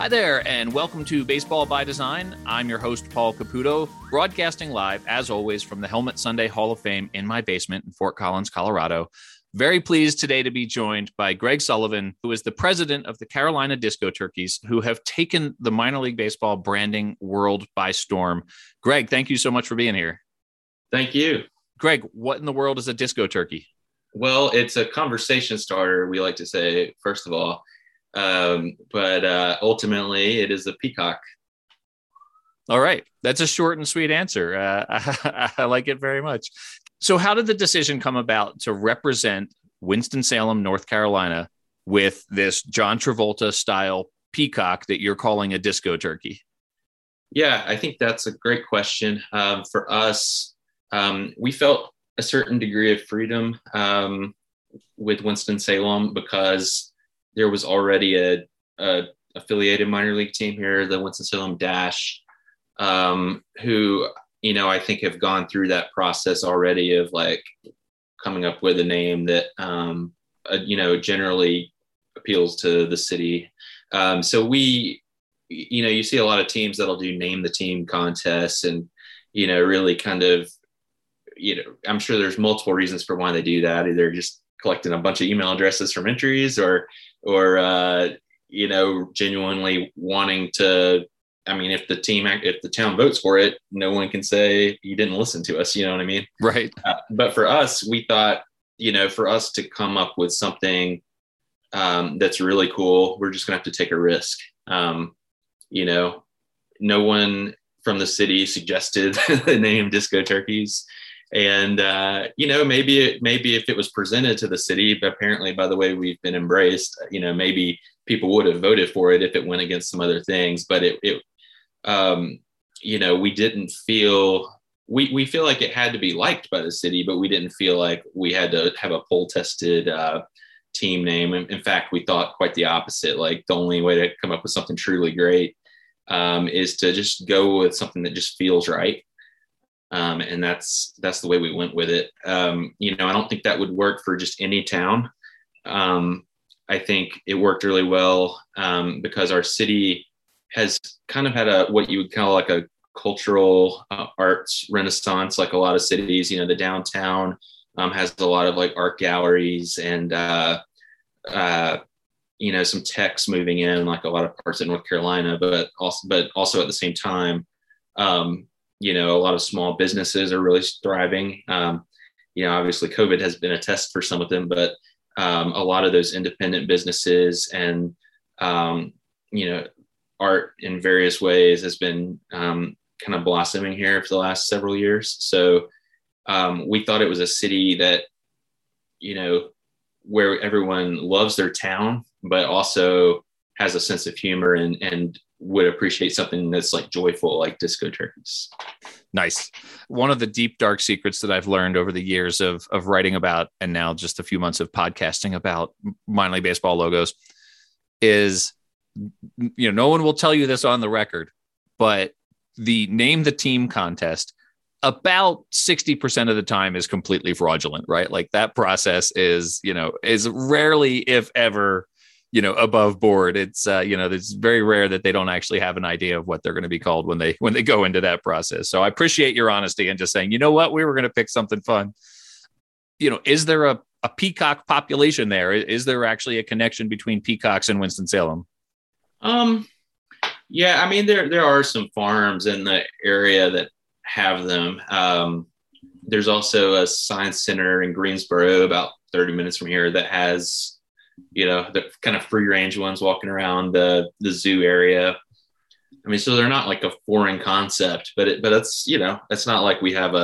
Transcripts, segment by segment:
Hi there, and welcome to Baseball by Design. I'm your host, Paul Caputo, broadcasting live, as always, from the Helmet Sunday Hall of Fame in my basement in Fort Collins, Colorado. Very pleased today to be joined by Greg Sullivan, who is the president of the Carolina Disco Turkeys, who have taken the minor league baseball branding world by storm. Greg, thank you so much for being here. Thank you. Greg, what in the world is a disco turkey? Well, it's a conversation starter, we like to say, first of all. But ultimately, it is a peacock. All right. That's a short and sweet answer. I like it very much. So how did the decision come about to represent Winston-Salem, North Carolina with this John Travolta style peacock that you're calling a disco turkey? Yeah, I think that's a great question. For us, we felt a certain degree of freedom with Winston-Salem because there was already a affiliated minor league team here, the Winston-Salem Dash, who, I think have gone through that process already of like coming up with a name that, generally appeals to the city. So we, you see a lot of teams that'll do name the team contests and, really kind of, I'm sure there's multiple reasons for why they do that. Either just collecting a bunch of email addresses from entries or genuinely wanting to, if the town votes for it, no one can say you didn't listen to us, you know what I mean? Right. But for us, we thought, for us to come up with something that's really cool, we're just gonna have to take a risk. No one from the city suggested the name Disco Turkeys. And, maybe if it was presented to the city, but apparently by the way we've been embraced, maybe people would have voted for it if it went against some other things. But we didn't feel, we feel like it had to be liked by the city, but we didn't feel like we had to have a poll tested team name. In fact, we thought quite the opposite. Like the only way to come up with something truly great is to just go with something that just feels right. And that's the way we went with it. I don't think that would work for just any town. I think it worked really well because our city has kind of had what you would call like a cultural arts renaissance, like a lot of cities. The downtown has a lot of like art galleries and some techs moving in, like a lot of parts of North Carolina, but also at the same time, a lot of small businesses are really thriving. Obviously COVID has been a test for some of them, but a lot of those independent businesses and, art in various ways has been kind of blossoming here for the last several years. So we thought it was a city that, where everyone loves their town, but also has a sense of humor and would appreciate something that's like joyful, like Disco Turkeys. Nice. One of the deep, dark secrets that I've learned over the years of writing about, and now just a few months of podcasting about minor league baseball logos is, no one will tell you this on the record, but the name the team contest about 60% of the time is completely fraudulent, right? Like that process is rarely, if ever, above board. It's, it's very rare that they don't actually have an idea of what they're going to be called when they go into that process. So I appreciate your honesty and just saying, you know what, we were going to pick something fun. Is there a peacock population there? Is there actually a connection between peacocks and Winston-Salem? Yeah, there are some farms in the area that have them. There's also a science center in Greensboro, about 30 minutes from here, that has the kind of free range ones walking around the zoo area. So they're not like a foreign concept, but it's, it's not like we have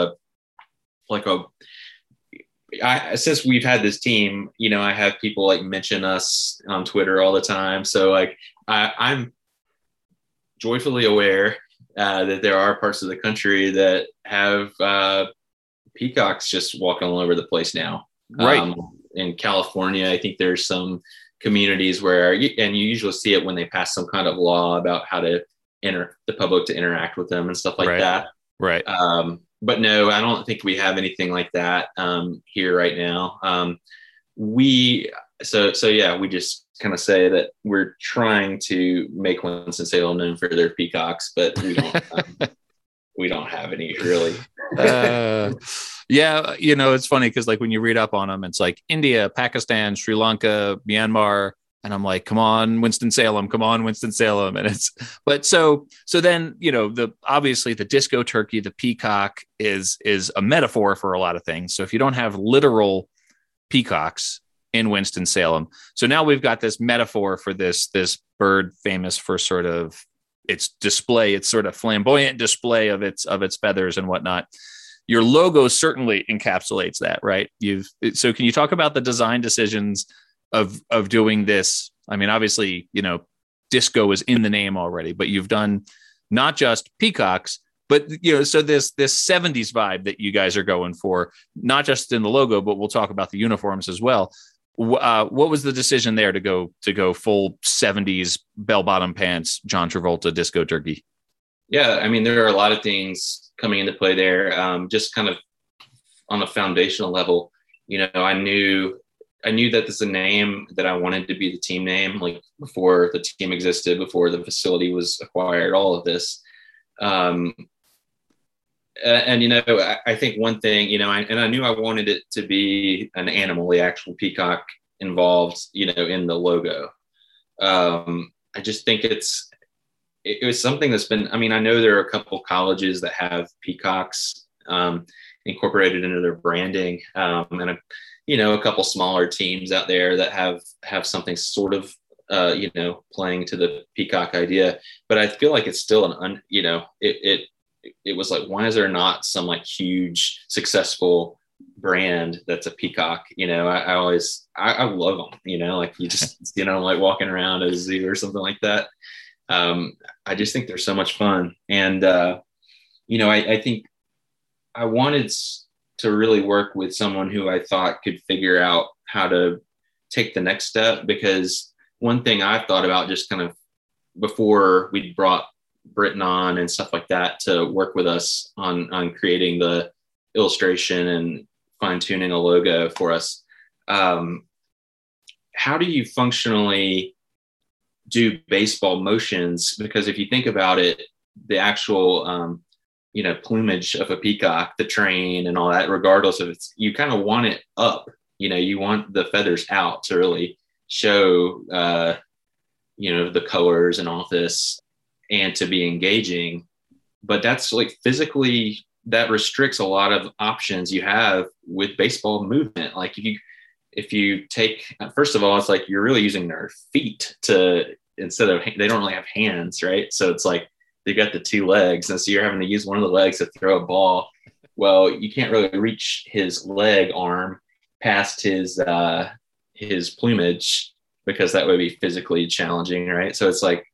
since we've had this team, I have people like mention us on Twitter all the time. So like I'm joyfully aware that there are parts of the country that have peacocks just walking all over the place now. Right. In California, I think there's some communities where, and you usually see it when they pass some kind of law about how to enter the public to interact with them and stuff like that. Right. But no, I don't think we have anything like that here right now. We So yeah, we just kind of say that we're trying to make Winston-Salem known for their peacocks, but we don't have any really. Yeah, it's funny because like when you read up on them, it's like India, Pakistan, Sri Lanka, Myanmar, and I'm like, come on, Winston-Salem, come on, Winston-Salem. And so then, obviously the disco turkey, the peacock is a metaphor for a lot of things. So if you don't have literal peacocks in Winston-Salem, so now we've got this metaphor for this bird famous for sort of its display, its sort of flamboyant display of its feathers and whatnot. Your logo certainly encapsulates that, right? So can you talk about the design decisions of doing this? I mean, obviously, disco is in the name already, but you've done not just peacocks, but so this 70s vibe that you guys are going for, not just in the logo, but we'll talk about the uniforms as well. What was the decision there to go full 70s bell-bottom pants, John Travolta disco turkey? Yeah, I mean, there are a lot of things coming into play there. Just kind of on a foundational level, I knew that this is a name that I wanted to be the team name, like before the team existed, before the facility was acquired, all of this. And I think one thing, I knew I wanted it to be an animal, the actual peacock involved, in the logo. I just think it was something that's been, I mean, I know there are a couple colleges that have peacocks incorporated into their branding, and a couple smaller teams out there that have something sort of, playing to the peacock idea. But I feel like it's still it was like, why is there not some like huge successful brand that's a peacock? I love them, like you just, like walking around as a zoo or something like that. I just think they're so much fun. And, I think I wanted to really work with someone who I thought could figure out how to take the next step, because one thing I've thought about just kind of before we brought Britton on and stuff like that to work with us on creating the illustration and fine tuning a logo for us. How do you functionally do baseball motions? Because if you think about it, the actual, plumage of a peacock, the train and all that, regardless of it's, you kind of want it up, you want the feathers out to really show, the colors and all this, and to be engaging. But that's like physically, that restricts a lot of options you have with baseball movement. Like if you take, first of all, it's like you're really using their feet instead of, they don't really have hands, right? So it's like they got the two legs, and so you're having to use one of the legs to throw a ball. Well, you can't really reach his leg arm past his plumage, because that would be physically challenging, right? So it's like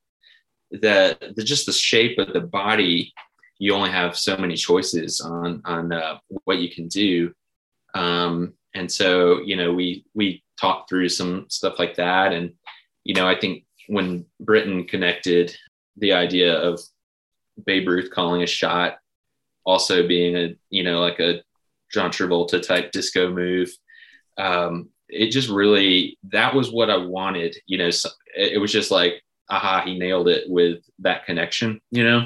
just the shape of the body, you only have so many choices on what you can do. And so, we talked through some stuff like that. And, I think when Britton connected the idea of Babe Ruth calling a shot also being like a John Travolta type disco move, it just really, that was what I wanted. So it was just like, aha, he nailed it with that connection, Yeah.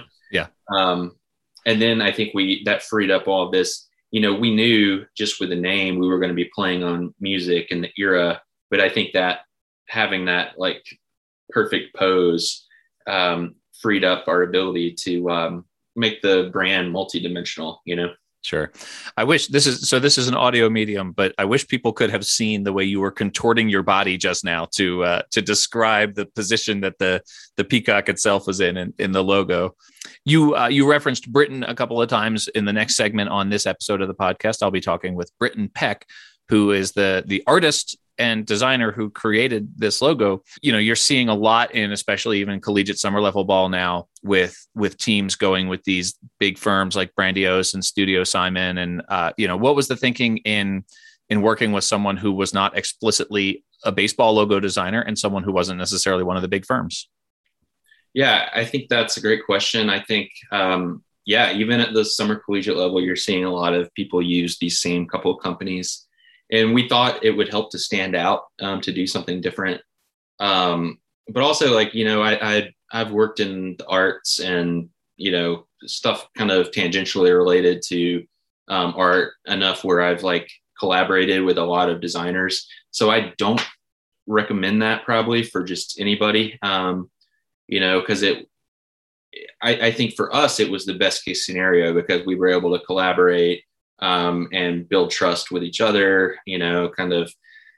And then I think that freed up all of this. We knew just with the name we were going to be playing on music in the era, but I think that having that like perfect pose freed up our ability to make the brand multidimensional. Sure. I wish this is an audio medium, but I wish people could have seen the way you were contorting your body just now to describe the position that the peacock itself was in the logo. You referenced Britton a couple of times in the next segment on this episode of the podcast. I'll be talking with Britton Peck, who is the artist and designer who created this logo. You're seeing a lot in, especially even collegiate summer level ball now, with teams going with these big firms like Brandeis and Studio Simon. And what was the thinking in working with someone who was not explicitly a baseball logo designer and someone who wasn't necessarily one of the big firms? Yeah, I think that's a great question. I think, even at the summer collegiate level, you're seeing a lot of people use these same couple of companies. and we thought it would help to stand out, to do something different. But also, like, I've worked in the arts and, stuff kind of tangentially related to art enough where I've like collaborated with a lot of designers. So I don't recommend that probably for just anybody, because I think for us, it was the best case scenario because we were able to collaborate and build trust with each other, kind of,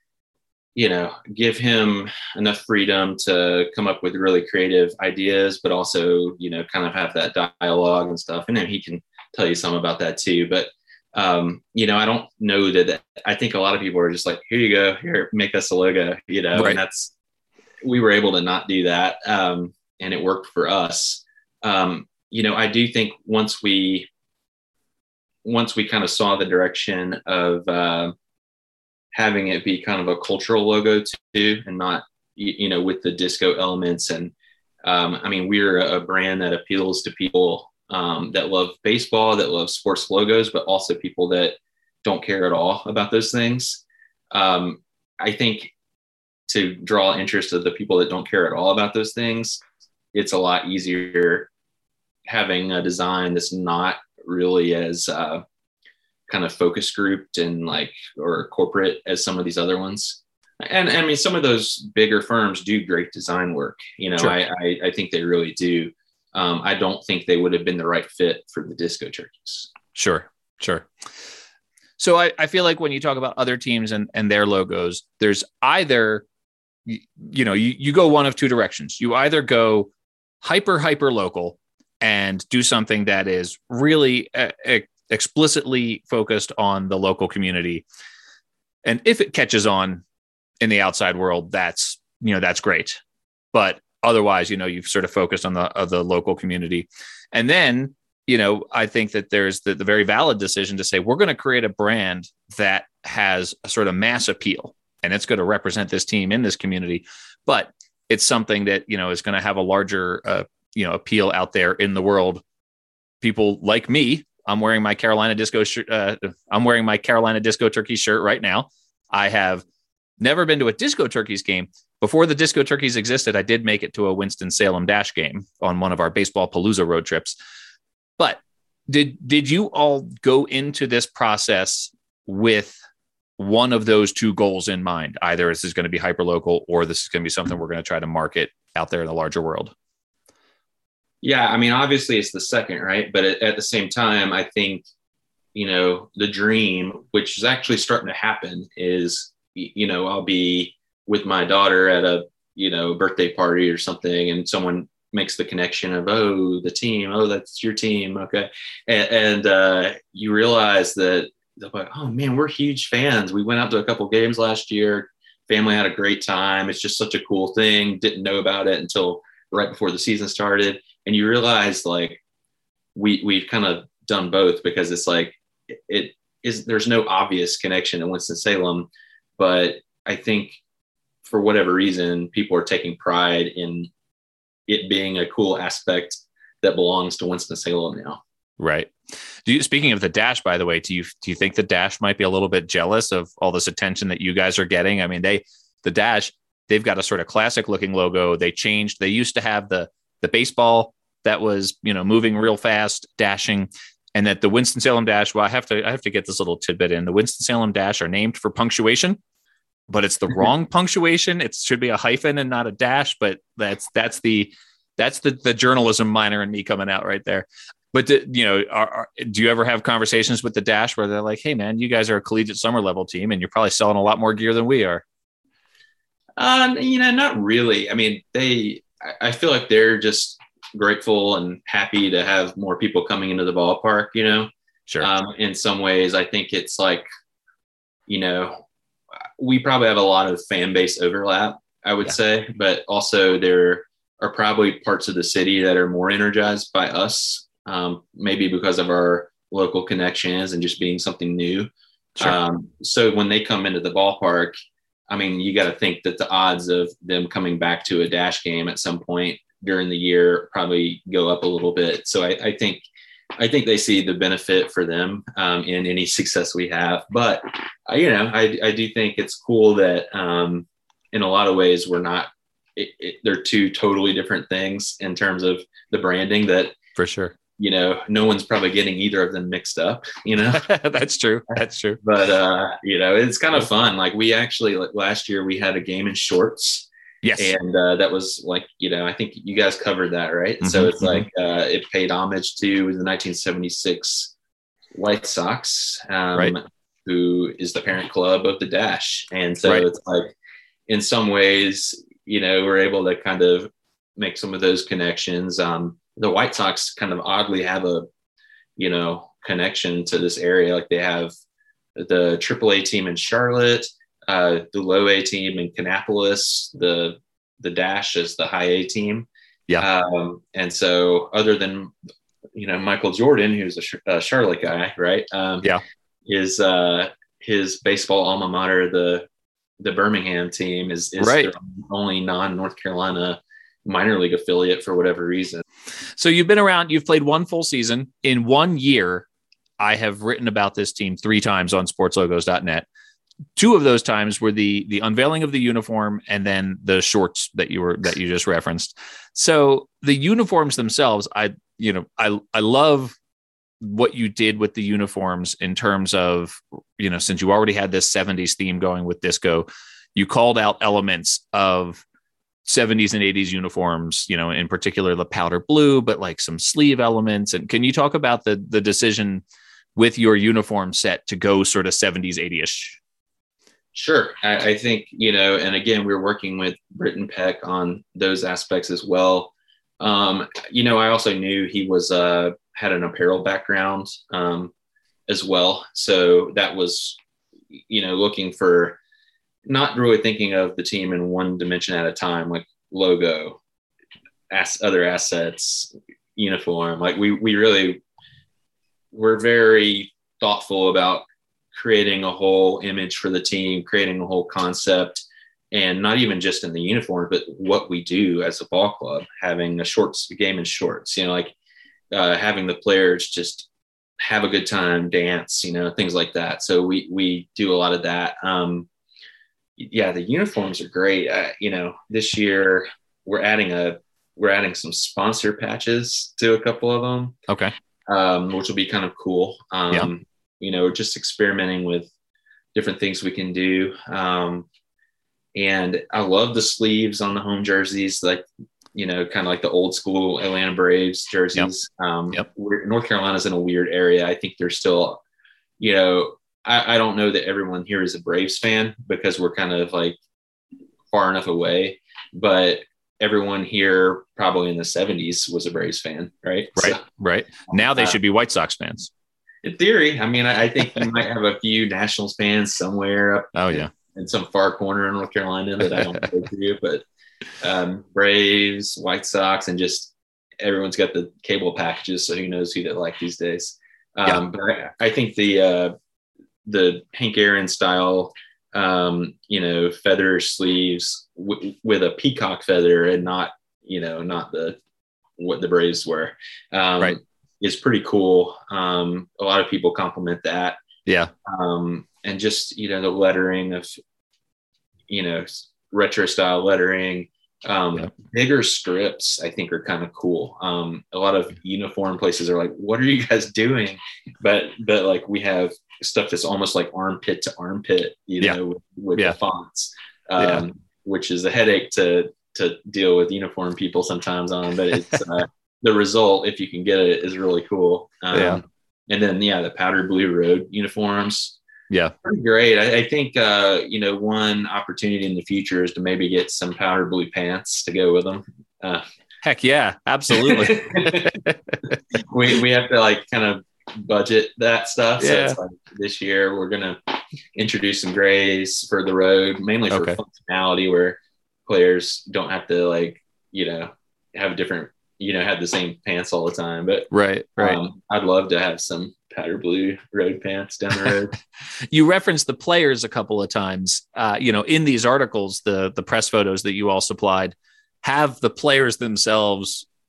give him enough freedom to come up with really creative ideas, but also, kind of have that dialogue and stuff. And then he can tell you some about that too. But, I don't know that I think a lot of people are just like, here you go, here, make us a logo, right. And we were able to not do that. And it worked for us. I do think once we kind of saw the direction of, having it be kind of a cultural logo too, and not, with the disco elements. And we're a brand that appeals to people that love baseball, that love sports logos, but also people that don't care at all about those things. I think to draw interest of the people that don't care at all about those things, it's a lot easier having a design that's not really as kind of focus grouped and like, or corporate as some of these other ones. And some of those bigger firms do great design work. Sure. I think they really do. I don't think they would have been the right fit for the Disco Turkeys. Sure. So I feel like when you talk about other teams and their logos, there's either, you go one of two directions. You either go hyper local and do something that is really explicitly focused on the local community. And if it catches on in the outside world, that's great. But otherwise, you've sort of focused on the local community. And then, I think that there's the very valid decision to say, we're going to create a brand that has a sort of mass appeal, and it's going to represent this team in this community. But it's something that, is going to have a larger, appeal out there in the world. People like me, I'm wearing my Carolina Disco shirt. I'm wearing my Carolina Disco Turkeys shirt right now. I have never been to a Disco Turkeys game. Before the Disco Turkeys existed, I did make it to a Winston-Salem Dash game on one of our Baseball Palooza road trips. But did you all go into this process with one of those two goals in mind? Either this is going to be hyperlocal, or this is going to be something we're going to try to market out there in the larger world? Yeah, obviously it's the second, right? But at the same time, I think, the dream, which is actually starting to happen, is, I'll be with my daughter at a, birthday party or something, and someone makes the connection of, oh, the team, oh, that's your team. Okay. And you realize that they're like, oh man, we're huge fans. We went out to a couple games last year. Family had a great time. It's just such a cool thing. Didn't know about it until right before the season started. And you realize like we've kind of done both, because it's like, there's no obvious connection to Winston-Salem, but I think for whatever reason, people are taking pride in it being a cool aspect that belongs to Winston-Salem now. Right. Speaking of the Dash, by the way, do you think the Dash might be a little bit jealous of all this attention that you guys are getting? The Dash, they've got a sort of classic looking logo. They used to have the baseball that was, moving real fast, dashing, and that the Winston-Salem Dash, well, I have to get this little tidbit in. The Winston-Salem Dash are named for punctuation, but it's the wrong punctuation. It should be a hyphen and not a dash, but that's the journalism minor in me coming out right there. But do you ever have conversations with the Dash where they're like, hey man, you guys are a collegiate summer level team and you're probably selling a lot more gear than we are? Not really. I feel like they're just grateful and happy to have more people coming into the ballpark, Sure. In some ways, I think it's like, we probably have a lot of fan base overlap, I would say, but also there are probably parts of the city that are more energized by us, maybe because of our local connections and just being something new. Sure. So when they come into the ballpark, you got to think that the odds of them coming back to a Dash game at some point during the year probably go up a little bit. So I think I think they see the benefit for them in any success we have. But I do think it's cool that in a lot of ways we're not. They're two totally different things in terms of the branding. That for sure. No one's probably getting either of them mixed up. That's true. That's true. But it's kind of fun. Like we actually last year we had a game in shorts. Yes. And that was like, I think you guys covered that, right? Mm-hmm, so it's like it paid homage to the 1976 White Sox, right, who is the parent club of the Dash. And so it's like, in some ways, we're able to kind of make some of those connections. The White Sox kind of oddly have a, connection to this area. Like they have the AAA team in Charlotte, the low A team in Kannapolis, the Dash is the high A team. Yeah. And so other than, Michael Jordan, who's a Charlotte guy, right? His baseball alma mater, the Birmingham team is right, their only non-North Carolina minor league affiliate for whatever reason. So you've been around, you've played one full season. In 1 year, I have written about this team 3 times on sportslogos.net. 2 of those times were the unveiling of the uniform and then the shorts that you just referenced. So the uniforms themselves, I love what you did with the uniforms in terms of, since you already had this 70s theme going with disco, you called out elements of 70s and 80s uniforms, in particular the powder blue, but like some sleeve elements. And can you talk about the decision with your uniform set to go sort of 70s, 80ish? Sure. I think, and again, we're working with Britton Peck on those aspects as well. I also knew he was had an apparel background as well. So that was, looking for, not really thinking of the team in one dimension at a time, like logo, other assets, uniform. Like we're very thoughtful about creating a whole image for the team, creating a whole concept, and not even just in the uniform, but what we do as a ball club, having a game in shorts, having the players just have a good time, dance, things like that. So we do a lot of that. The uniforms are great. This year we're adding some sponsor patches to a couple of them. Okay. Which will be kind of cool. Just experimenting with different things we can do. And I love the sleeves on the home jerseys, like, kind of like the old school Atlanta Braves jerseys. North Carolina's in a weird area. I think there's still, I don't know that everyone here is a Braves fan because we're kind of like far enough away, but everyone here probably in the 70s was a Braves fan, right? Right. Now they should be White Sox fans. In theory. I mean, I think you might have a few Nationals fans somewhere up in some far corner in North Carolina that I don't go to, but Braves, White Sox, and just everyone's got the cable packages, so who knows who they like these days. But I think the Hank Aaron style, feather sleeves with a peacock feather and not what the Braves were, is pretty cool. A lot of people compliment that. Yeah. And just, the lettering of, retro style lettering, bigger strips, I think are kind of cool. A lot of uniform places are like, what are you guys doing? But like we have stuff that's almost like armpit to armpit, with the fonts, which is a headache to deal with uniform people sometimes on, but it's the result, if you can get it, is really cool. And then the powder blue road uniforms, pretty great. I think one opportunity in the future is to maybe get some powder blue pants to go with them. Heck yeah, absolutely. we have to like kind of budget that stuff. So it's like this year we're gonna introduce some grays for the road, mainly for functionality, where players don't have to have a different, have the same pants all the time. But I'd love to have some powder blue road pants down the road. You referenced the players a couple of times. In these articles, the press photos that you all supplied have the players themselves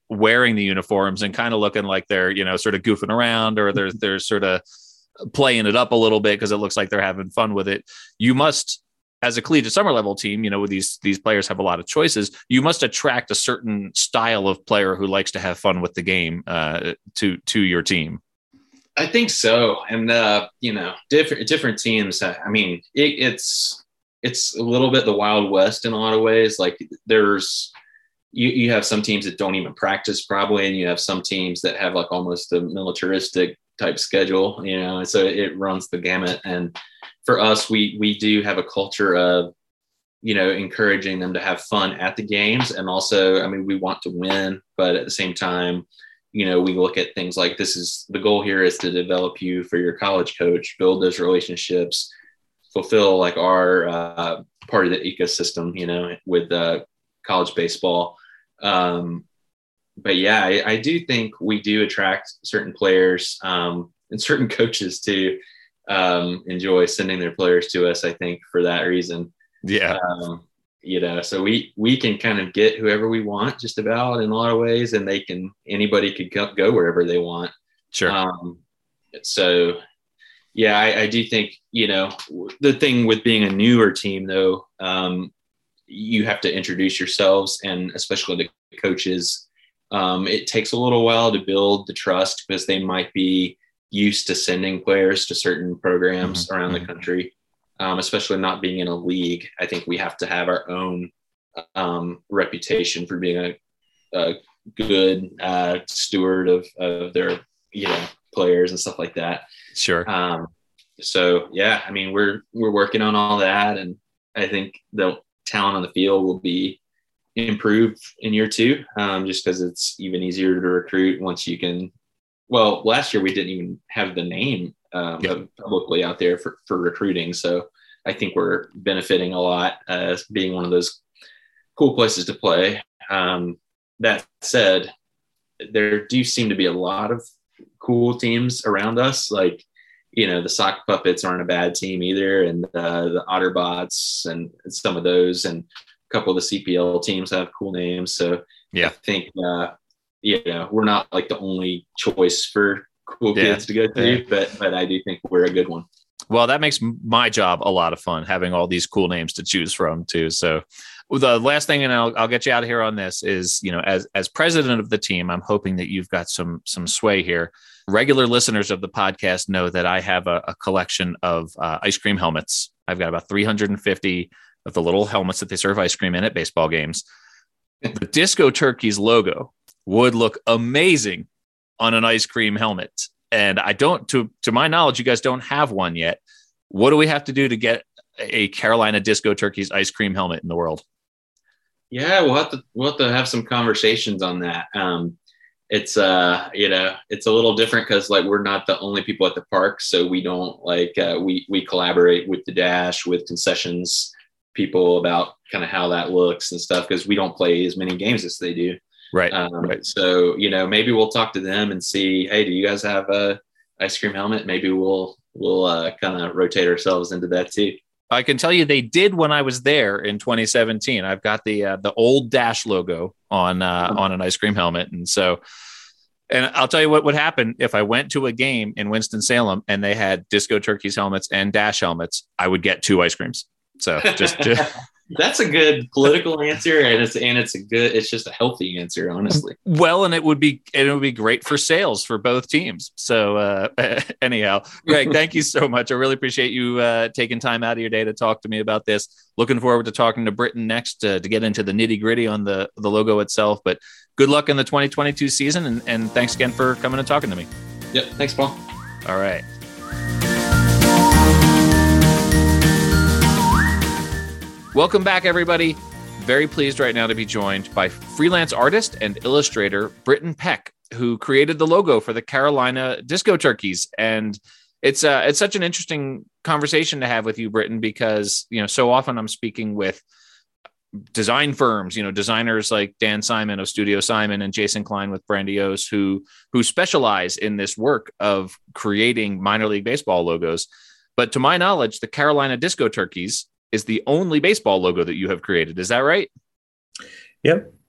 wearing the uniforms and kind of looking like they're, sort of goofing around, or they're sort of playing it up a little bit because it looks like they're having fun with it. You must, as a collegiate summer level team, with these players have a lot of choices. You must attract a certain style of player who likes to have fun with the game to your team. I think so. And, different teams, I mean, it's a little bit the Wild West in a lot of ways. Like there's, you have some teams that don't even practice probably, and you have some teams that have like almost a militaristic type schedule, and so it runs the gamut. And for us, we do have a culture of, encouraging them to have fun at the games. And also, I mean, we want to win, but at the same time, we look at things like the goal here is to develop you for your college coach, build those relationships, fulfill like our part of the ecosystem, with college baseball. But yeah, I do think we do attract certain players and certain coaches to enjoy sending their players to us, I think, for that reason. Yeah. So we can kind of get whoever we want just about in a lot of ways, and anybody could go wherever they want. Sure. So yeah, I do think, the thing with being a newer team though, you have to introduce yourselves, and especially the coaches. It takes a little while to build the trust because they might be used to sending players to certain programs around the country, especially not being in a league. I think we have to have our own reputation for being a good steward of their players and stuff like that. Sure. So yeah, I mean, we're working on all that, and I think the talent on the field will be improved in year 2, just because it's even easier to recruit once you can. Well, last year we didn't even have the name publicly out there for recruiting, so I think we're benefiting a lot as being one of those cool places to play. That said, there do seem to be a lot of cool teams around us, like the Sock Puppets aren't a bad team either, and the Otterbots and some of those, and a couple of the CPL teams have cool names. So yeah, I think we're not like the only choice for cool kids to go to, but I do think we're a good one. Well, that makes my job a lot of fun, having all these cool names to choose from too. So the last thing, and I'll get you out of here on this, is, as president of the team, I'm hoping that you've got some sway here. Regular listeners of the podcast know that I have a collection of ice cream helmets. I've got about 350 of the little helmets that they serve ice cream in at baseball games. The Disco Turkeys logo would look amazing on an ice cream helmet. And I don't, to my knowledge, you guys don't have one yet. What do we have to do to get a Carolina Disco Turkeys ice cream helmet in the world? Yeah, we'll have to have some conversations on that. It's it's a little different because like we're not the only people at the park, so we don't we collaborate with the Dash, with concessions people about kind of how that looks and stuff, because we don't play as many games as they do. Right. So maybe we'll talk to them and see, hey, do you guys have a ice cream helmet? Maybe we'll kind of rotate ourselves into that too. I can tell you they did when I was there in 2017. I've got the old Dash logo on an ice cream helmet. And so, and I'll tell you what would happen if I went to a game in Winston-Salem and they had Disco Turkeys helmets and Dash helmets, I would get 2 ice creams. So just that's a good political answer, and it's just a healthy answer, honestly. Well, and it would be great for sales for both teams. So anyhow, Greg, thank you so much. I really appreciate you taking time out of your day to talk to me about this. Looking forward to talking to Britton next to get into the nitty gritty on the logo itself. But good luck in the 2022 season, and thanks again for coming and talking to me. Yep, thanks, Paul. All right. Welcome back, everybody. Very pleased right now to be joined by freelance artist and illustrator Britton Peck, who created the logo for the Carolina Disco Turkeys. And it's such an interesting conversation to have with you, Britton, because so often I'm speaking with design firms, designers like Dan Simon of Studio Simon and Jason Klein with Brandiose, who specialize in this work of creating minor league baseball logos. But to my knowledge, the Carolina Disco Turkeys is the only baseball logo that you have created. Is that right? Yep.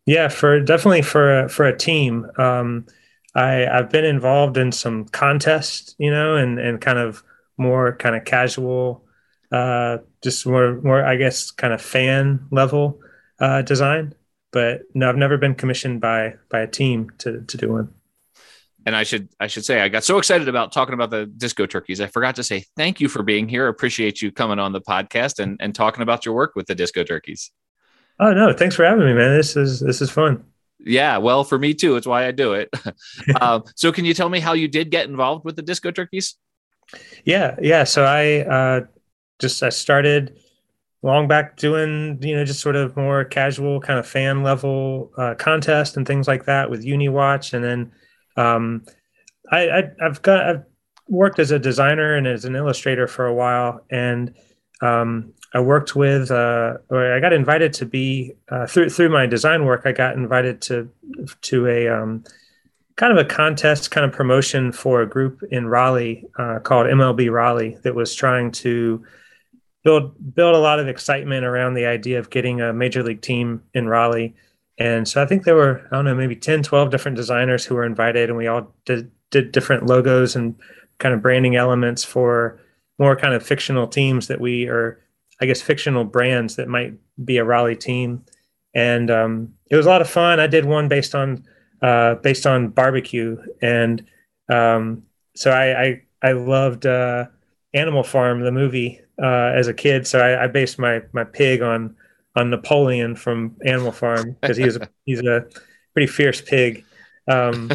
Yeah, for a team. I've been involved in some contests, and kind of more kind of casual, just more I guess kind of fan level design. But no, I've never been commissioned by a team to do one. And I should say I got so excited about talking about the Disco Turkeys. I forgot to say thank you for being here. Appreciate you coming on the podcast and talking about your work with the Disco Turkeys. Oh no, thanks for having me, man. This is fun. Yeah, well, for me too. It's why I do it. So can you tell me how you did get involved with the Disco Turkeys? Yeah. So I started long back doing, just sort of more casual kind of fan level contest and things like that with UniWatch. And then um, I've worked as a designer and as an illustrator for a while. And I worked with, or I got invited to be, through my design work, I got invited to a kind of a contest kind of promotion for a group in Raleigh called MLB Raleigh that was trying to build a lot of excitement around the idea of getting a major league team in Raleigh. And so I think there were, I don't know, maybe 10, 12 different designers who were invited, and we all did different logos and kind of branding elements for more kind of fictional teams or I guess fictional brands that might be a Raleigh team. And it was a lot of fun. I did one based on barbecue. And so I loved Animal Farm, the movie, as a kid. So I based my pig on Napoleon from Animal Farm because he's a pretty fierce pig. Um,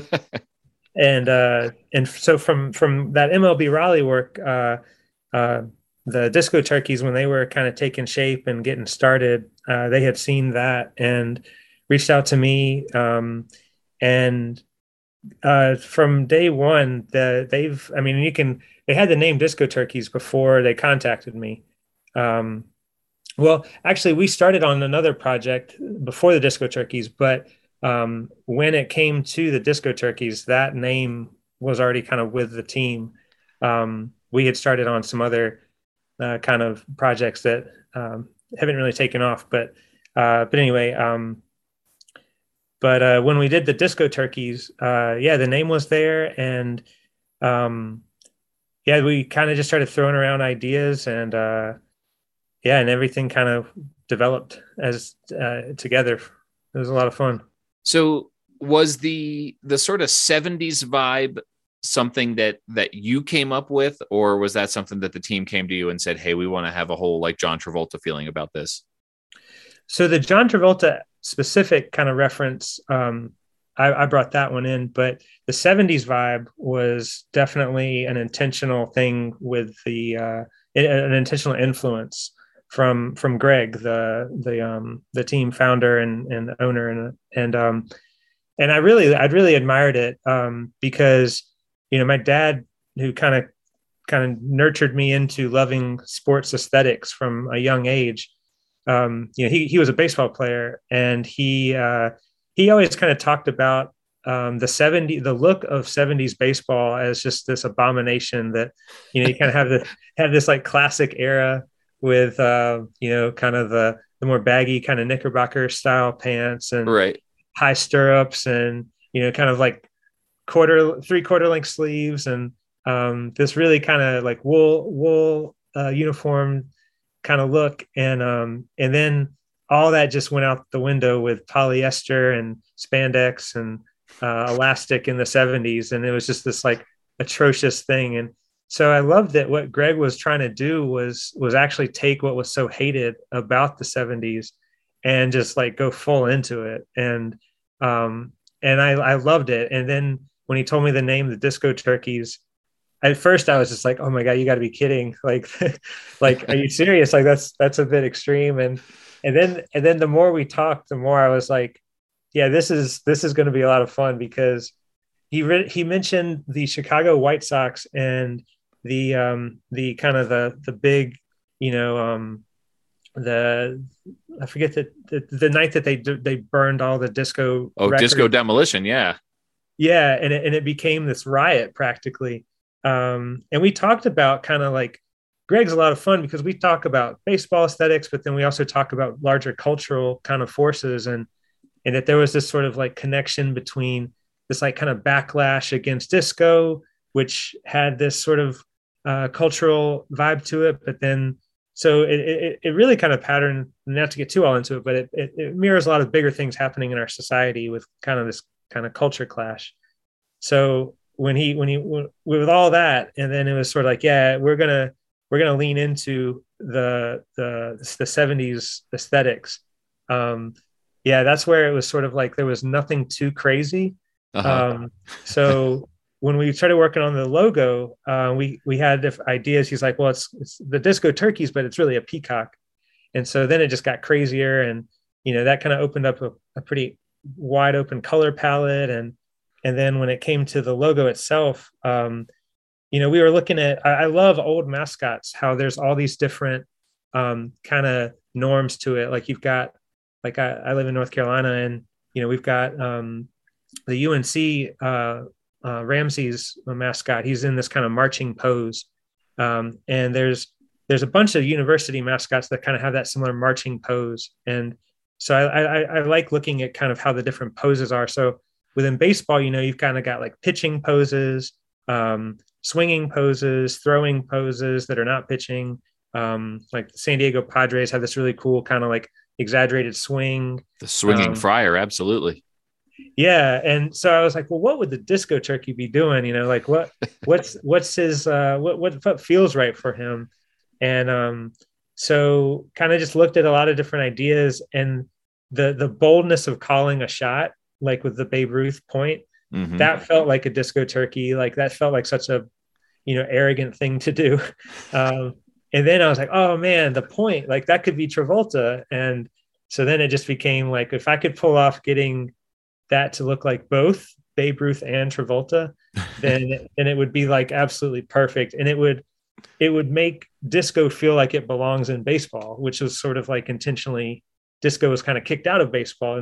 and so from that MLB Raleigh work, the Disco Turkeys, when they were kind of taking shape and getting started, they had seen that and reached out to me. And from day one, they had the name Disco Turkeys before they contacted me. Well, actually, we started on another project before the Disco Turkeys, but when it came to the Disco Turkeys, that name was already kind of with the team. We had started on some other kind of projects that haven't really taken off, but anyway. But when we did the Disco Turkeys, the name was there, and we kind of just started throwing around ideas, and and everything kind of developed as together. It was a lot of fun. So was the sort of 70s vibe something that you came up with, or was that something that the team came to you and said, hey, we want to have a whole like John Travolta feeling about this? So the John Travolta specific kind of reference, I brought that one in, but the 70s vibe was definitely an intentional thing with an intentional influence from Greg, the team founder and owner, and I'd really admired it because my dad, who kind of nurtured me into loving sports aesthetics from a young age. He was a baseball player, and he always kind of talked about the look of 70s baseball as just this abomination that you kind of have this like classic era with kind of the more baggy kind of Knickerbocker style pants and right. high stirrups and kind of like 3/4 length sleeves and this really kind of like wool uniform kind of look, and then all that just went out the window with polyester and spandex and elastic in the 70s, and it was just this like atrocious thing. And so I loved that what Greg was trying to do was actually take what was so hated about the 70s and just like go full into it. And I loved it. And then when he told me the name, the Disco Turkeys, at first I was just like, oh my God, you got to be kidding. Like, like, are you serious? Like that's a bit extreme. And then the more we talked, the more I was like, yeah, this is going to be a lot of fun, because he mentioned the Chicago White Sox and the kind of the big, I forget the night that they burned all the disco. Records. Disco demolition. Yeah. Yeah. And it became this riot practically. And we talked about kind of like, Greg's a lot of fun because we talk about baseball aesthetics, but then we also talk about larger cultural kind of forces. And and that there was this sort of like connection between this like kind of backlash against disco, which had this sort of cultural vibe to it, but then so it really kind of patterned, not to get too all into it, but it mirrors a lot of bigger things happening in our society with kind of this kind of culture clash. So when he with all that, and then it was sort of like, yeah, we're gonna lean into the 70s aesthetics. Yeah, that's where it was sort of like there was nothing too crazy. So when we started working on the logo, we had different ideas. He's like, well, it's the Disco Turkeys, but it's really a peacock. And so then it just got crazier, and that kind of opened up a pretty wide open color palette. And then when it came to the logo itself, we were looking at, I love old mascots, how there's all these different kind of norms to it. Like you've got, like I live in North Carolina, and we've got the UNC Ramsey's mascot. He's in this kind of marching pose, and there's a bunch of university mascots that kind of have that similar marching pose. And so I like looking at kind of how the different poses are. So within baseball, you've kind of got like pitching poses, swinging poses, throwing poses that are not pitching. Like the San Diego Padres have this really cool kind of like exaggerated swing. The swinging friar, absolutely. Yeah, and so I was like, well, what would the Disco Turkey be doing? Like what's his what feels right for him? And so kind of just looked at a lot of different ideas, and the boldness of calling a shot, like with the Babe Ruth point, that felt like a Disco Turkey. Like that felt like such a arrogant thing to do. And then I was like, oh man, the point, like that could be Travolta. And so then it just became like, if I could pull off getting that to look like both Babe Ruth and Travolta, then it would be like absolutely perfect. And it would make disco feel like it belongs in baseball, which was sort of like intentionally disco was kind of kicked out of baseball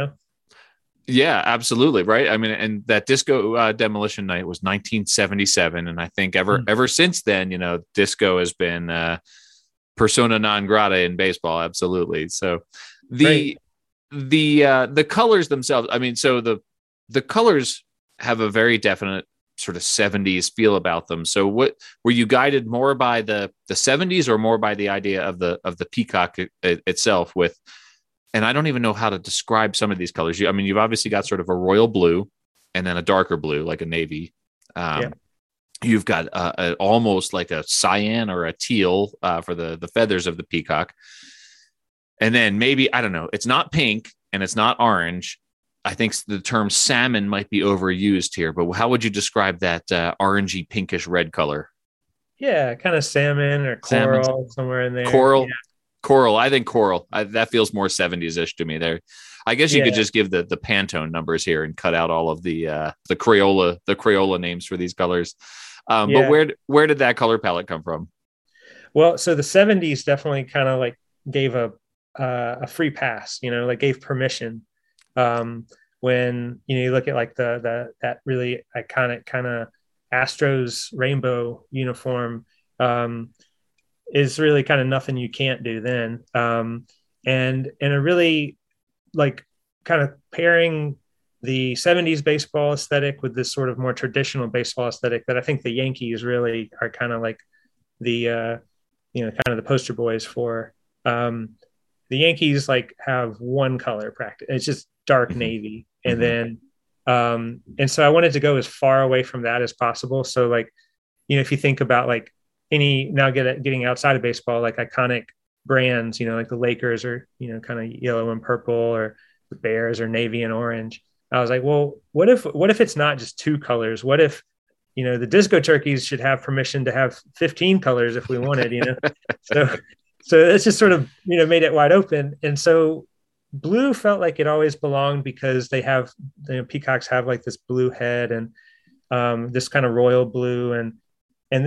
Yeah, absolutely. Right. I mean, and that disco demolition night was 1977. And I think ever since then, disco has been persona non grata in baseball. Absolutely. So the colors themselves, I mean, so the colors have a very definite sort of 70s feel about them. So what were you guided more by the 70s or more by the idea of the peacock itself with, and I don't even know how to describe some of these colors. You've obviously got sort of a royal blue and then a darker blue, like a navy. You've got almost like a cyan or a teal for the feathers of the peacock. And then maybe, I don't know, it's not pink and it's not orange. I think the term salmon might be overused here, but how would you describe that orangey pinkish red color? Yeah, kind of salmon or coral, somewhere in there. Coral. Yeah. Coral. I think coral. That feels more 70s-ish to me there. I guess you could just give the Pantone numbers here and cut out all of the Crayola names for these colors. But where did that color palette come from? Well, so the 70s definitely kind of like gave a free pass, like gave permission. When you look at like that really iconic kind of Astros rainbow uniform, is really kind of nothing you can't do then. And a really like kind of pairing the 70s baseball aesthetic with this sort of more traditional baseball aesthetic that I think the Yankees really are kind of like the kind of the poster boys for. The Yankees like have one color practice. It's just dark navy. And then and so I wanted to go as far away from that as possible. So like, if you think about like getting outside of baseball, like iconic brands, like the Lakers are, kind of yellow and purple, or the Bears are navy and orange. I was like, well, what if it's not just two colors? What if, the Disco Turkeys should have permission to have 15 colors if we wanted, So it's just sort of, made it wide open. And so blue felt like it always belonged because they have, peacocks have like this blue head and this kind of royal blue. And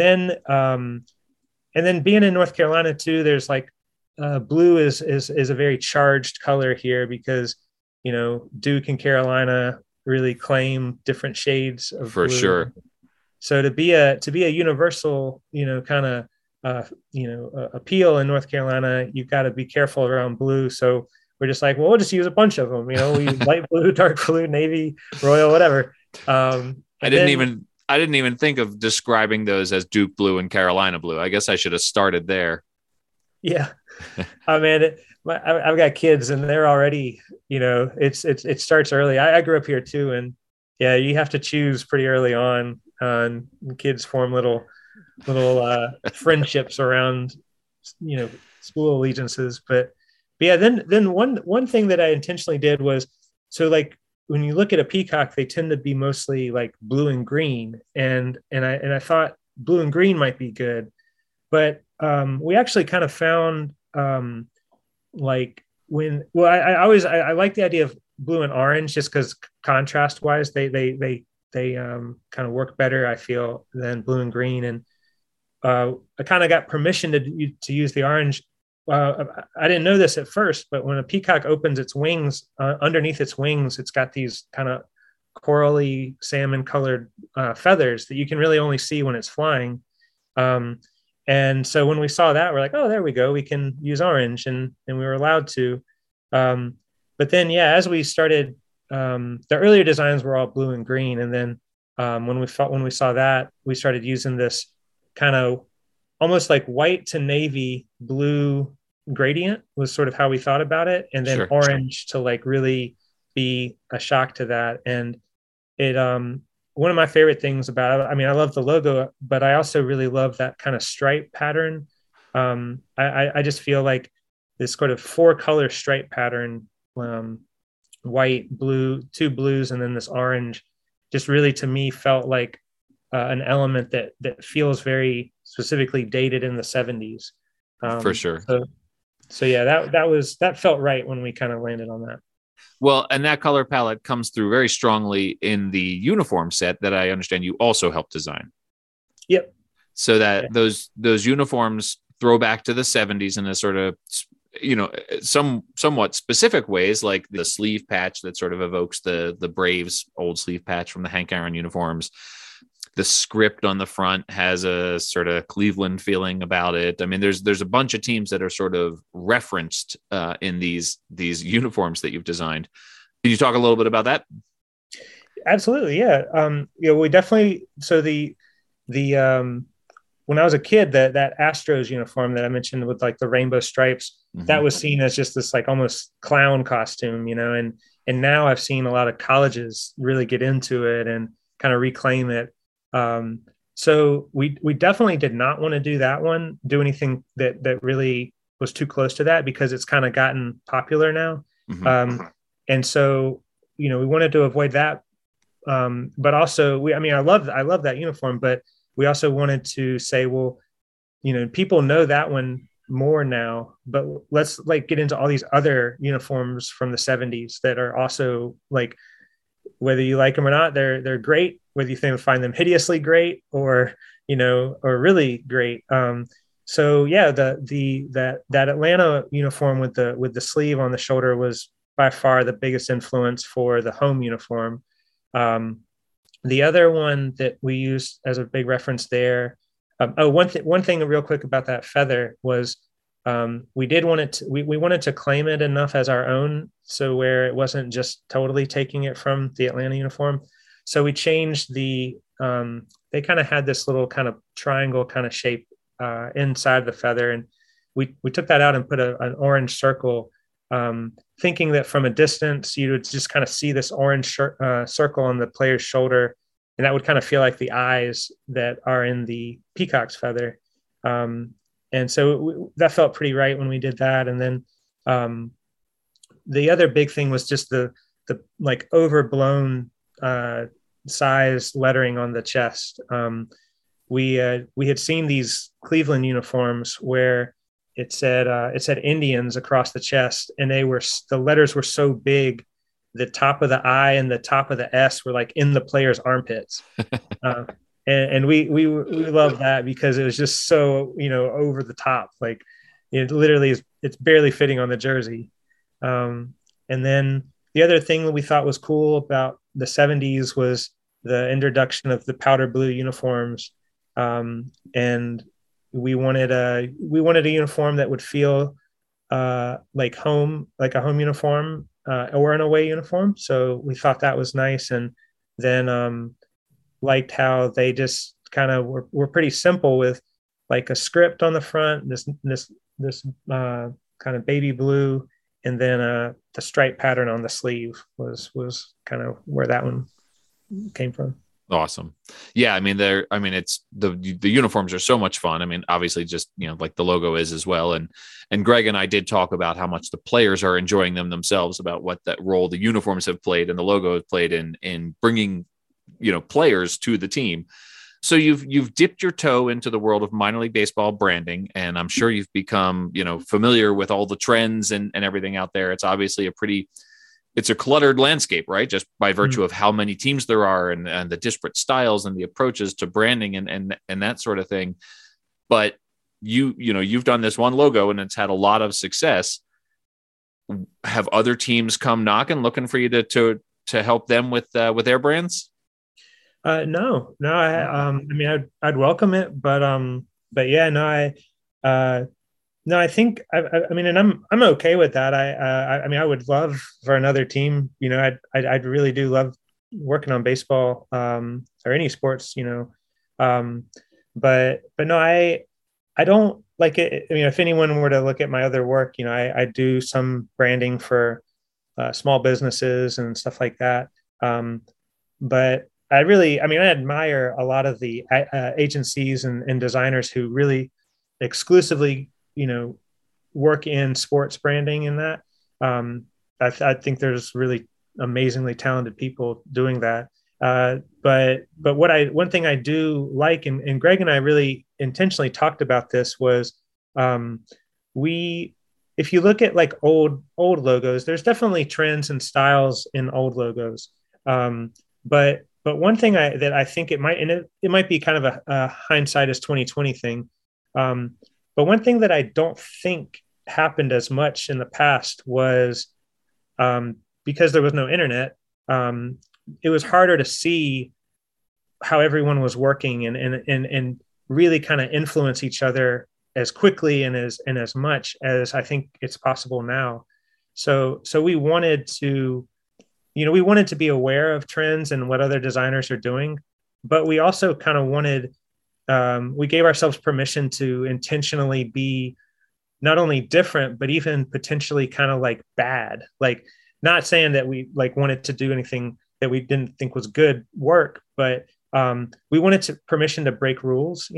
then being in North Carolina too, there's like blue is a very charged color here because, Duke and Carolina really claim different shades of for blue. Sure. So to be a universal, kind of, appeal in North Carolina, you've got to be careful around blue. So we're just like, well, we'll just use a bunch of them. We use light blue, dark blue, navy, royal, whatever. I didn't even think of describing those as Duke blue and Carolina blue. I guess I should have started there. Yeah. I mean, I've got kids and they're already, it starts early. I grew up here too. And yeah, you have to choose pretty early on. Kids form little friendships around, school allegiances. But yeah, then one thing that I intentionally did was, so like when you look at a peacock, they tend to be mostly like blue and green. And I thought blue and green might be good, but we actually kind of found I like the idea of blue and orange just because contrast wise they kind of work better, I feel, than blue and green. And I kind of got permission to use the orange. I didn't know this at first, but when a peacock opens its wings, underneath its wings, it's got these kind of corally salmon colored feathers that you can really only see when it's flying. And so when we saw that, we're like, oh, there we go. We can use orange. And we were allowed to. But then, yeah, as we started, the earlier designs were all blue and green. And then when we saw that, we started using this kind of almost like white to navy blue gradient was sort of how we thought about it. And then orange to like really be a shock to that. And it, one of my favorite things about it, I mean, I love the logo, but I also really love that kind of stripe pattern. I just feel like this sort of 4-color stripe pattern, white, blue, 2 blues, and then this orange, just really to me felt like an element that feels very specifically dated in the 70s. For sure. So yeah, that felt right when we kind of landed on that. Well, and that color palette comes through very strongly in the uniform set that I understand you also helped design. Yep. So that those uniforms throw back to the 70s in a sort of, somewhat specific ways, like the sleeve patch that sort of evokes the Braves old sleeve patch from the Hank Aaron uniforms. The script on the front has a sort of Cleveland feeling about it. I mean, there's a bunch of teams that are sort of referenced in these uniforms that you've designed. Can you talk a little bit about that? Absolutely, yeah. We definitely. So the when I was a kid, that Astros uniform that I mentioned with like the rainbow stripes, that was seen as just this like almost clown costume, and now I've seen a lot of colleges really get into it and kind of reclaim it. So we definitely did not want to do anything that really was too close to that, because it's kind of gotten popular now. And so, we wanted to avoid that. But also I love that uniform, but we also wanted to say, well, people know that one more now, but let's like get into all these other uniforms from the 70s that are also like, whether you like them or not, they're great. Whether you find them hideously great or really great. So yeah, that Atlanta uniform with the sleeve on the shoulder was by far the biggest influence for the home uniform. The other one that we used as a big reference there. One thing real quick about that feather was we wanted to claim it enough as our own, so where it wasn't just totally taking it from the Atlanta uniform. So we changed they kind of had this little kind of triangle kind of shape inside the feather. And we took that out and put an orange circle, thinking that from a distance, you would just kind of see this orange circle on the player's shoulder. And that would kind of feel like the eyes that are in the peacock's feather. And so that felt pretty right when we did that. And then the other big thing was just the like overblown size lettering on the chest. We had seen these Cleveland uniforms where it said Indians across the chest, and the letters were so big, the top of the I and the top of the S were like in the player's armpits. And we love that because it was just so, over the top, like it literally it's barely fitting on the jersey. And then the other thing that we thought was cool about the 70s was the introduction of the powder blue uniforms. And we wanted a uniform that would feel like a home uniform or an away uniform. So we thought that was nice, and then liked how they just kind of were pretty simple with like a script on the front, this kind of baby blue, and then the stripe pattern on the sleeve was kind of where that one came from. Awesome. Yeah. I mean, it's the uniforms are so much fun. I mean, obviously just, like the logo is as well. And Greg and I did talk about how much the players are enjoying them themselves, about what that role the uniforms have played and the logo has played in bringing, players to the team. So you've dipped your toe into the world of minor league baseball branding, and I'm sure you've become, familiar with all the trends and everything out there. It's obviously it's a cluttered landscape, right? Just by virtue of how many teams there are and the disparate styles and the approaches to branding and that sort of thing. But you've done this one logo and it's had a lot of success. Have other teams come knocking, looking for you to help them with their brands? No. I mean, I'd welcome it, but yeah, no, no, I think I mean, and I'm okay with that. I mean, I would love for another team. I'd really do love working on baseball or any sports. But no, I don't like it. I mean, if anyone were to look at my other work, I do some branding for small businesses and stuff like that. But I admire a lot of the agencies and designers who really exclusively work in sports branding in that. I think there's really amazingly talented people doing that. But one thing I do like, and Greg and I really intentionally talked about this, was if you look at like old logos, there's definitely trends and styles in old logos. But one thing that I think it might be kind of a hindsight is 2020 thing. But one thing that I don't think happened as much in the past was because there was no internet, it was harder to see how everyone was working and really kind of influence each other as quickly and as much as I think it's possible now. So we wanted to, be aware of trends and what other designers are doing, but we also kind of wanted, we gave ourselves permission to intentionally be not only different, but even potentially kind of like bad. Like, not saying that we like wanted to do anything that we didn't think was good work, but we wanted permission to break rules,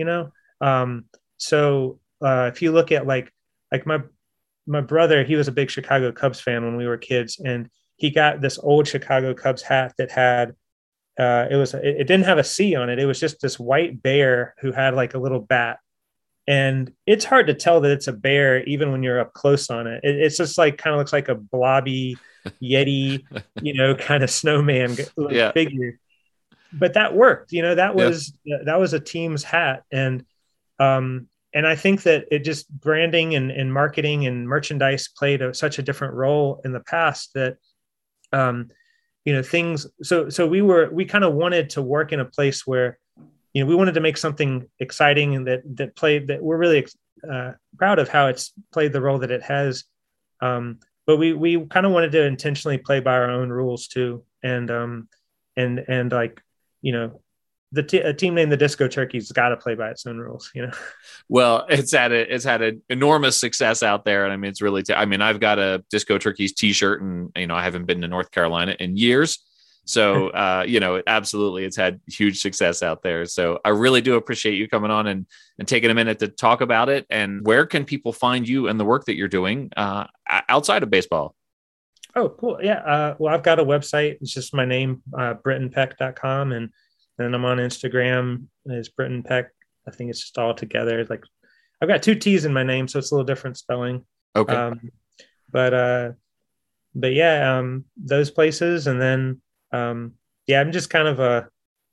So if you look at like my brother, he was a big Chicago Cubs fan when we were kids, and he got this old Chicago Cubs hat that had it didn't have a C on it. It was just this white bear who had like a little bat. And it's hard to tell that it's a bear even when you're up close on it. It's just like kind of looks like a blobby Yeti, kind of snowman figure. But that worked. That was a team's hat. And I think that it just branding and marketing and merchandise played such a different role in the past that things. So we kind of wanted to work in a place where, we wanted to make something exciting and that we're really proud of how it's played the role that it has. But we kind of wanted to intentionally play by our own rules too. And like, a team named the Disco Turkeys got to play by its own rules, Well, it's had an enormous success out there. And I mean, it's really, I've got a Disco Turkeys t-shirt and, I haven't been to North Carolina in years. So, absolutely, it's had huge success out there. So I really do appreciate you coming on and taking a minute to talk about it. And where can people find you and the work that you're doing outside of baseball? Oh, cool. Yeah. Well, I've got a website. It's just my name, BrittonPeck.com. And then I'm on Instagram as Britton Peck. I think it's just all together. Like, I've got 2 T's in my name, so it's a little different spelling. Okay. But yeah, those places. And then, I'm just kind of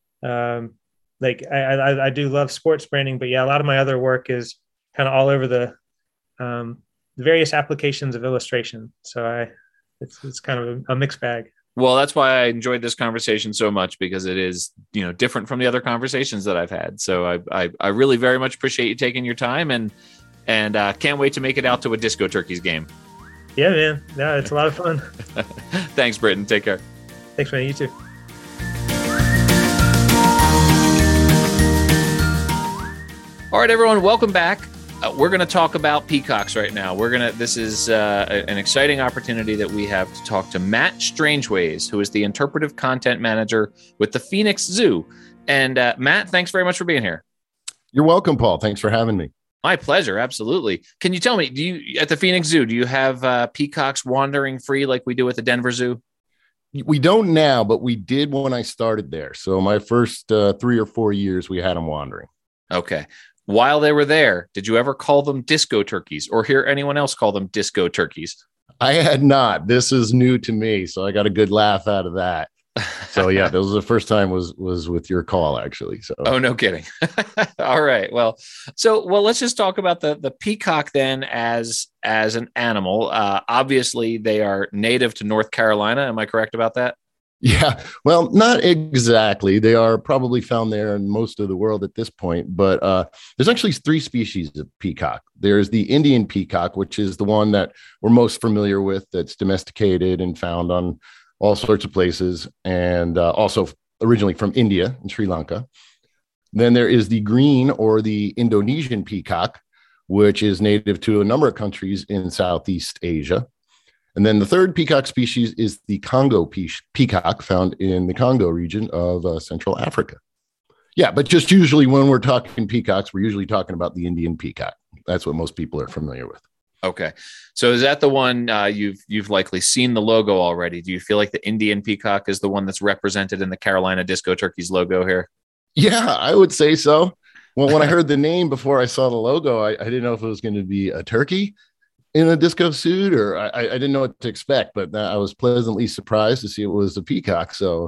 I do love sports branding, but yeah, a lot of my other work is kind of all over the various applications of illustration. So it's kind of a mixed bag. Well, that's why I enjoyed this conversation so much, because it is, different from the other conversations that I've had. So I really very much appreciate you taking your time, and and can't wait to make it out to a Disco Turkeys game. Yeah, man. Yeah, it's a lot of fun. Thanks, Britton. Take care. Thanks, man. You too. All right, everyone, welcome back. We're going to talk about peacocks right now. This is an exciting opportunity that we have to talk to Matt Strangeways, who is the interpretive content manager with the Phoenix Zoo. And Matt, thanks very much for being here. You're welcome, Paul. Thanks for having me. My pleasure. Absolutely. Can you tell me, at the Phoenix Zoo, do you have peacocks wandering free like we do at the Denver Zoo? We don't now, but we did when I started there. So my first 3 or 4 years, we had them wandering. Okay. While they were there, did you ever call them disco turkeys or hear anyone else call them disco turkeys? I had not. This is new to me, so I got a good laugh out of that. So yeah, that was the first time was with your call, actually. So oh, no kidding. All right. Well, let's just talk about the peacock then as an animal. Obviously, they are native to North Carolina. Am I correct about that? Yeah, well, not exactly. They are probably found there in most of the world at this point, but there's actually 3 species of peacock. There's the Indian peacock, which is the one that we're most familiar with, that's domesticated and found on all sorts of places, and also originally from India and Sri Lanka. Then there is the green or the Indonesian peacock, which is native to a number of countries in Southeast Asia. And then the third peacock species is the Congo peacock, found in the Congo region of Central Africa. Yeah, but just usually when we're talking peacocks, we're usually talking about the Indian peacock. That's what most people are familiar with. Okay. So is that the one you've likely seen the logo already? Do you feel like the Indian peacock is the one that's represented in the Carolina Disco Turkeys logo here? Yeah, I would say so. Well, when I heard the name before I saw the logo, I didn't know if it was going to be a turkey in a disco suit, or I didn't know what to expect, but I was pleasantly surprised to see it was a peacock. So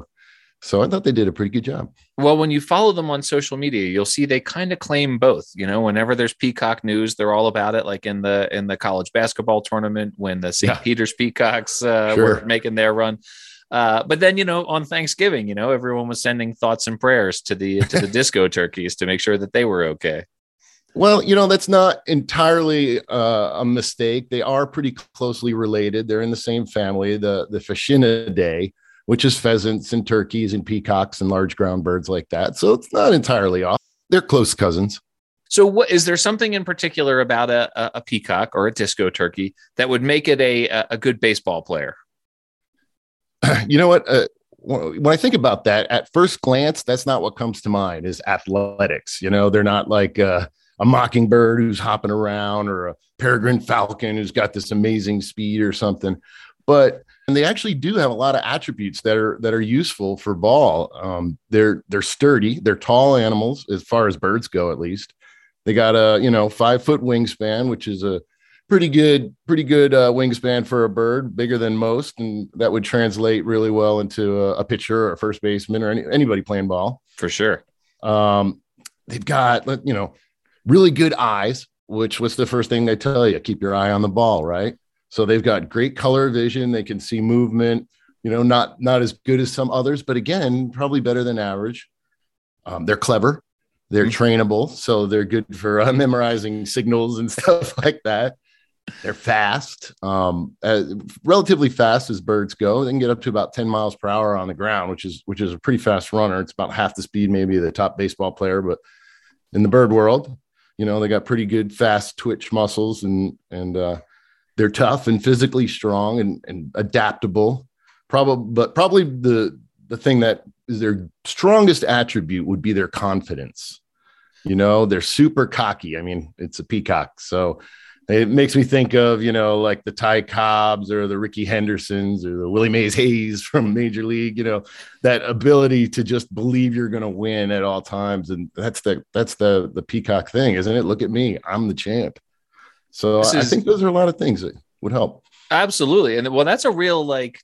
I thought they did a pretty good job. Well, when you follow them on social media, you'll see they kind of claim both. You know, whenever there's peacock news, they're all about it. Like in the college basketball tournament, when the St. Peter's Peacocks were making their run. But then, on Thanksgiving, everyone was sending thoughts and prayers to the Disco Turkeys to make sure that they were okay. Well, that's not entirely a mistake. They are pretty closely related. They're in the same family, the Phascidae, which is pheasants and turkeys and peacocks and large ground birds like that. So it's not entirely off. They're close cousins. So is there something in particular about a peacock or a disco turkey that would make it a good baseball player? You know what? When I think about that, at first glance, that's not what comes to mind is athletics. They're not like a mockingbird who's hopping around or a peregrine falcon who's got this amazing speed or something. And they actually do have a lot of attributes that are useful for ball. They're sturdy. They're tall animals as far as birds go, at least. They got a 5-foot wingspan, which is a pretty good wingspan for a bird, bigger than most, and that would translate really well into a pitcher or a first baseman or anybody playing ball. For sure. They've got really good eyes, which was the first thing they tell you, keep your eye on the ball, right? So they've got great color vision. They can see movement, not as good as some others, but again, probably better than average. They're clever. They're trainable. So they're good for memorizing signals and stuff like that. They're fast, relatively fast as birds go. They can get up to about 10 miles per hour on the ground, which is a pretty fast runner. It's about half the speed, maybe, of the top baseball player, but in the bird world, they got pretty good fast twitch muscles and they're tough and physically strong and adaptable. Probably the thing that is their strongest attribute would be their confidence. They're super cocky. I mean, it's a peacock. So it makes me think of, like the Ty Cobbs or the Ricky Hendersons or the Willie Mays Hayes from Major League, that ability to just believe you're going to win at all times. And that's the peacock thing, isn't it? Look at me. I'm the champ. So I think those are a lot of things that would help. Absolutely. And well, that's a real like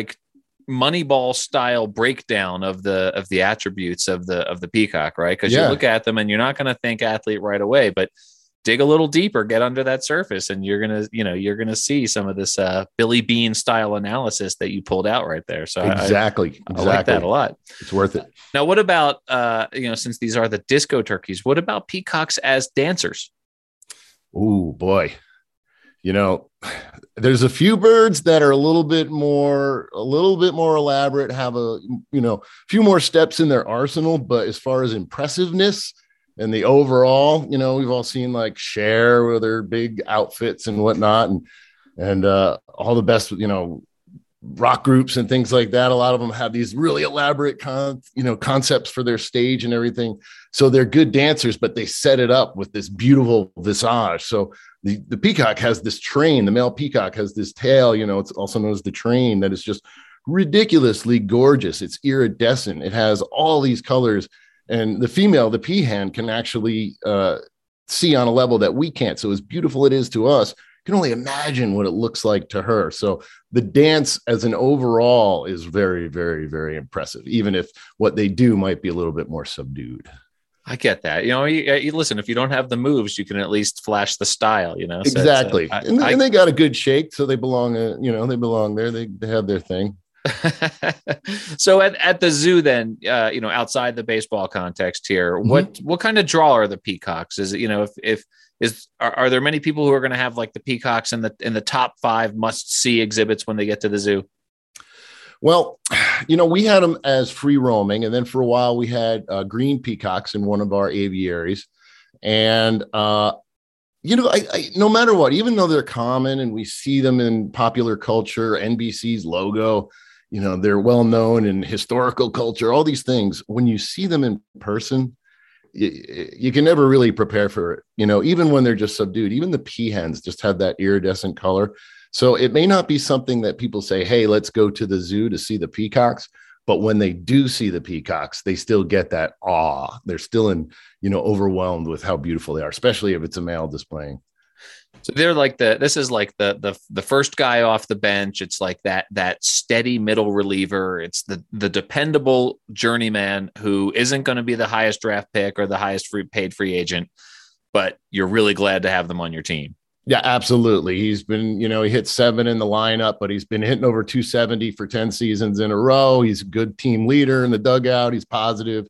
Moneyball style breakdown of the attributes of the peacock, right? Because you look at them and you're not going to think athlete right away, but dig a little deeper, get under that surface, and you're gonna see some of this Billy Beane style analysis that you pulled out right there. So exactly. I like that a lot. It's worth it. Now, what about since these are the disco turkeys, what about peacocks as dancers? Oh boy. You know, there's a few birds that are a little bit more elaborate, have a, few more steps in their arsenal. But as far as impressiveness and the overall, we've all seen like Cher with their big outfits and whatnot, and all the best, rock groups and things like that. A lot of them have these really elaborate concepts for their stage and everything. So they're good dancers, but they set it up with this beautiful visage. So the peacock has this train, the male peacock has this tail, it's also known as the train, that is just ridiculously gorgeous. It's iridescent. It has all these colors, and the female, the peahen, can actually see on a level that we can't. So as beautiful it is to us, can only imagine what it looks like to her. So the dance as an overall is very, very, very impressive, even if what they do might be a little bit more subdued. I get that. You listen, if you don't have the moves, you can at least flash the style, Exactly. So and they got a good shake, so they belong, they belong there. They have their thing. So at the zoo then, outside the baseball context here, what kind of draw are the peacocks? Is it, are there many people who are going to have like the peacocks in the top 5 must-see exhibits when they get to the zoo? Well, we had them as free roaming, and then for a while we had green peacocks in one of our aviaries. And I no matter what, even though they're common and we see them in popular culture, NBC's logo, they're well known in historical culture, all these things. When you see them in person, you can never really prepare for it. Even when they're just subdued, even the peahens just have that iridescent color. So it may not be something that people say, hey, let's go to the zoo to see the peacocks. But when they do see the peacocks, they still get that awe. They're still overwhelmed with how beautiful they are, especially if it's a male displaying. So they're like this is like the first guy off the bench. It's like that steady middle reliever. It's the dependable journeyman who isn't going to be the highest draft pick or the highest paid free agent, but you're really glad to have them on your team. Yeah, absolutely. He's been, he hit 7 in the lineup, but he's been hitting over 270 for 10 seasons in a row. He's a good team leader in the dugout. He's positive,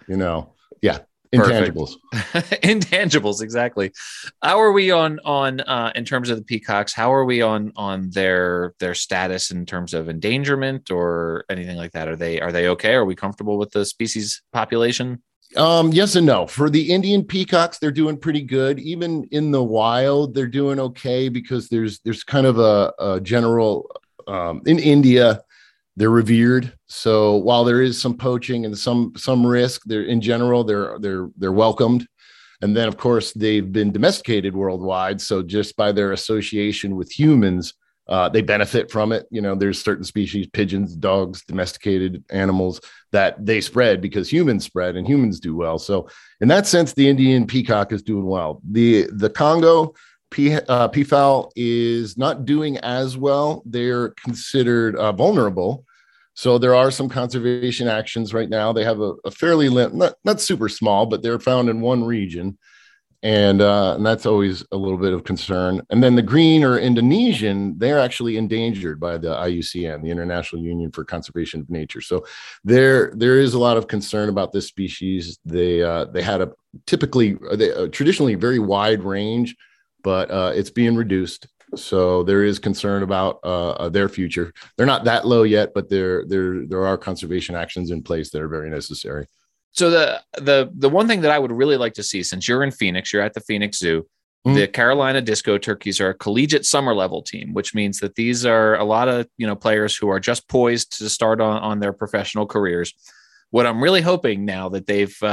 yeah. Intangibles. Intangibles, exactly. How are we on in terms of the peacocks? How are we on their status in terms of endangerment or anything like that? Are they okay? Are we comfortable with the species population? Yes and no. For the Indian peacocks, they're doing pretty good. Even in the wild, they're doing okay because there's kind of a general in India. They're revered. So while there is some poaching and some risk, they're in general, they're welcomed. And then of course they've been domesticated worldwide. So just by their association with humans, they benefit from it. There's certain species, pigeons, dogs, domesticated animals that they spread because humans spread and humans do well. So in that sense, the Indian peacock is doing well. The Congo peafowl is not doing as well. They're considered vulnerable. So there are some conservation actions right now. They have a fairly not super small, but they're found in one region. And that's always a little bit of concern. And then the green or Indonesian, they're actually endangered by the IUCN, the International Union for Conservation of Nature. So there is a lot of concern about this species. They had a traditionally very wide range, but it's being reduced. So there is concern about their future. They're not that low yet, but there are conservation actions in place that are very necessary. So the one thing that I would really like to see, since you're in Phoenix, you're at the Phoenix Zoo, the Carolina Disco Turkeys are a collegiate summer level team, which means that these are a lot of players who are just poised to start on their professional careers. What I'm really hoping now that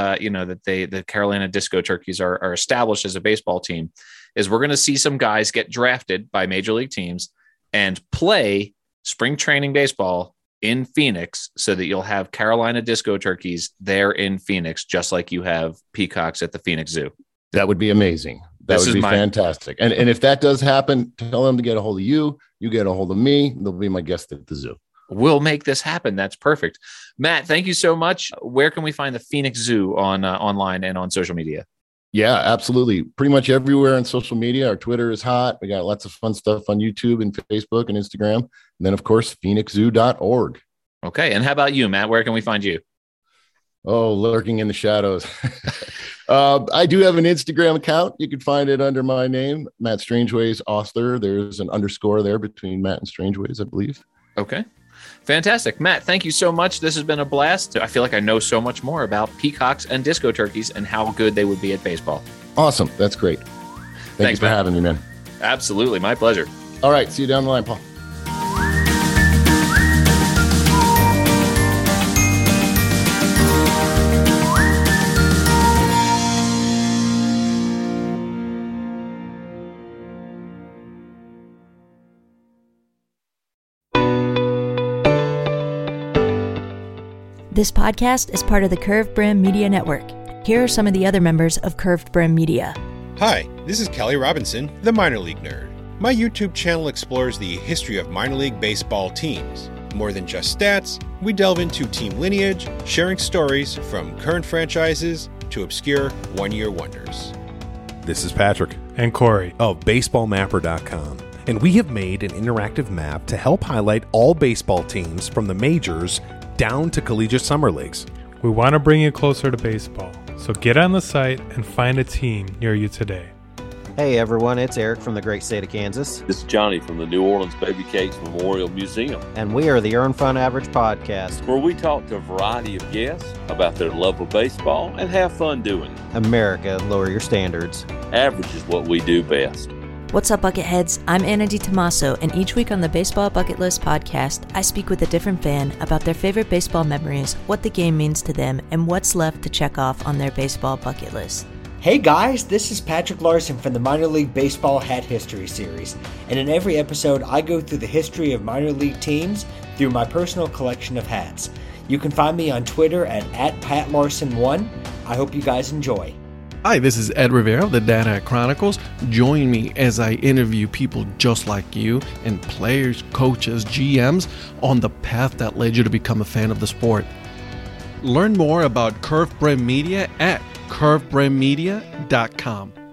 the Carolina Disco Turkeys are established as a baseball team is we're going to see some guys get drafted by major league teams and play spring training baseball in Phoenix so that you'll have Carolina Disco Turkeys there in Phoenix, just like you have peacocks at the Phoenix Zoo. That would be amazing. That would be fantastic. And if that does happen, tell them to get a hold of you. You get a hold of me. They'll be my guest at the zoo. We'll make this happen. That's perfect. Matt, thank you so much. Where can we find the Phoenix Zoo online and on social media? Yeah, absolutely. Pretty much everywhere on social media. Our Twitter is hot. We got lots of fun stuff on YouTube and Facebook and Instagram. And then, of course, phoenixzoo.org. Okay. And how about you, Matt? Where can we find you? Oh, lurking in the shadows. I do have an Instagram account. You can find it under my name, Matt Strangeways author. There's an underscore there between Matt and Strangeways, I believe. Okay. Fantastic. Matt, thank you so much. This has been a blast. I feel like I know so much more about peacocks and disco turkeys and how good they would be at baseball. Awesome. That's great. Thanks for having me, man. Absolutely. My pleasure. All right. See you down the line, Paul. This podcast is part of the Curved Brim Media Network. Here are some of the other members of Curved Brim Media. Hi, this is Kelly Robinson, the Minor League Nerd. My YouTube channel explores the history of minor league baseball teams. More than just stats, we delve into team lineage, sharing stories from current franchises to obscure one-year wonders. This is Patrick and Corey of BaseballMapper.com, and we have made an interactive map to help highlight all baseball teams from the majors down to collegiate summer leagues. We want to bring you closer to baseball, so get on the site and find a team near you today. Hey everyone, it's Eric from the great state of Kansas. This is Johnny from the New Orleans Baby Cakes Memorial Museum. And we are the Earn Fun Average Podcast, where we talk to a variety of guests about their love of baseball and have fun doing it. America, lower your standards. Average is what we do best. What's up, Bucketheads? I'm Anna DiTomaso, and each week on the Baseball Bucket List podcast, I speak with a different fan about their favorite baseball memories, what the game means to them, and what's left to check off on their baseball bucket list. Hey guys, this is Patrick Larson from the Minor League Baseball Hat History Series, and in every episode I go through the history of minor league teams through my personal collection of hats. You can find me on Twitter at @PatLarson1. I hope you guys enjoy. Hi, this is Ed Rivera of the Dad Hat Chronicles. Join me as I interview people just like you and players, coaches, GMs on the path that led you to become a fan of the sport. Learn more about Curved Brim Media at curvedbrimmedia.com.